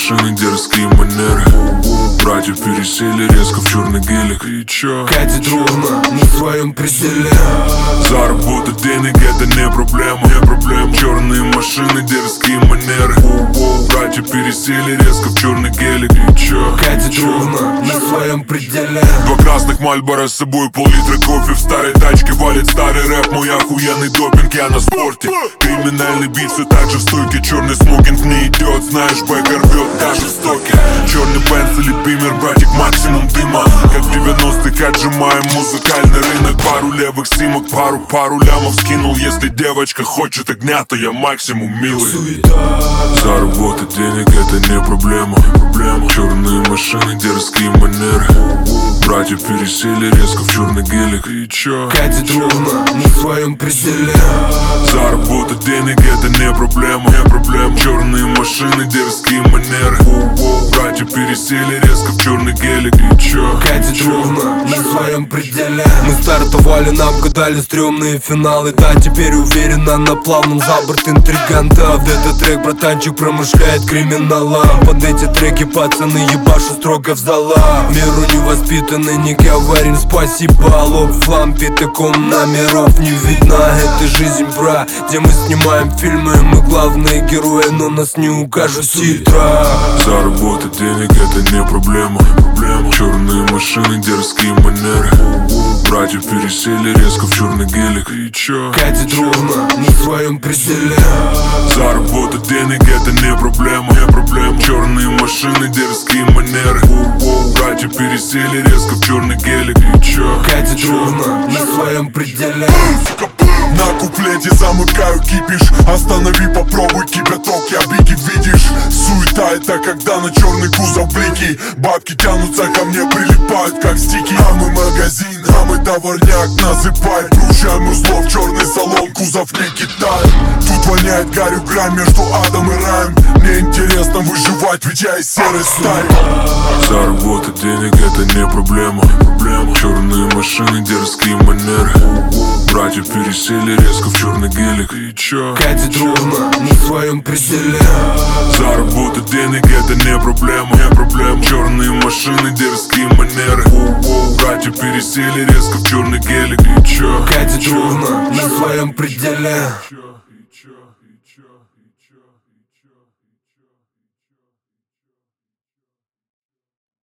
машины, дерзкие манеры. Братья пересели резко в черный гелик. И чё? Катит ровно на своем пределе. Заработать денег это не проблема, не проблема. Черные машины, дерзкие манеры. Братья пересели резко в черный гелик. И чё? Катит ровно на своем пределе. Два красных Мальборо с собой, пол-литра кофе. В старой тачке валит старый рэп. Мой охуенный допинг, я на спорте. Криминальный бит все так же в стойке. Черный смокинг не идет, знаешь, бэк рвет даже в стоке. Черный Бенц или Бимер, братик, максимум дыма. Как в 90-х отжимаем музыкальный рынок. Пару левых симок, пару лямов скинул. Если девочка хочет огня, то я максимум милый. Заработать денег это не проблема. Черные машины, дерзкие манеры. Братья пересели резко в черный гелик. И чё? Катит ровно на своем пределе. Заработать денег это не проблема, Черные машины, дерзкие манеры. Братья пересели резко в черный гелик. И чё? Катит ровно на своем пределе. Мы стартовали, нам гадали стрёмные финалы. Да, теперь уверенно на плавном за борт интригантов. Этот трек, братанчик, промышляет криминалом. Под эти треки пацаны ебашу строго в зала. Миру невоспитанный, не говорим спасибо. Лоб в лампе, таком номеров не видно. Это жизнь, бра, где мы снимаем фильмы. Мы главные герои, но нас не укажут титра. Заработать денег это не проблема, Черные машины, дерзкие манеры. Братья пересели резко в черный гелик. И чё? Катит ровно на своем пределе. Заработать денег это не проблема, Черные машины, дерзкие манеры. Братья пересели резко в черный гелик. И чё? Катит ровно на своем пределе. На куплете замыкаю кипиш. Останови, попробуй кипяток, я бики видишь. Суета это когда на черный кузов блики. Бабки тянутся ко мне, прилипают как стики. А мы магазин, а мы товарняк, насыпай. Включаем узлов, черный салон, кузов не Китай. Тут воняет гарью грань между адом и раем. Мне интересно выживать, ведь я из серой стаи. Заработать денег это не проблема, Черные машины, дерзкие манеры. Братья пересели резко в черный гелик. И чё? Катит ровно на своем пределе. Заработать денег это не проблема, Черные машины, дерзкие манеры. Братья пересели резко в черный гелик. И чё? Катит ровно на своем пределе.